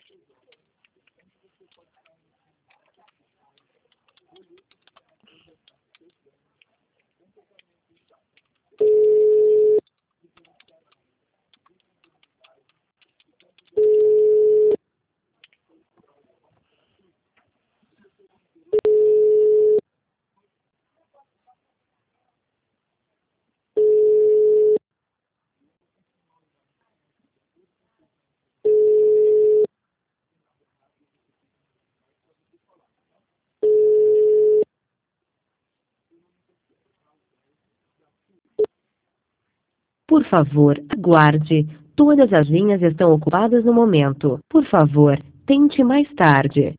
Por favor, aguarde. Todas as linhas estão ocupadas no momento. Por favor, tente mais tarde.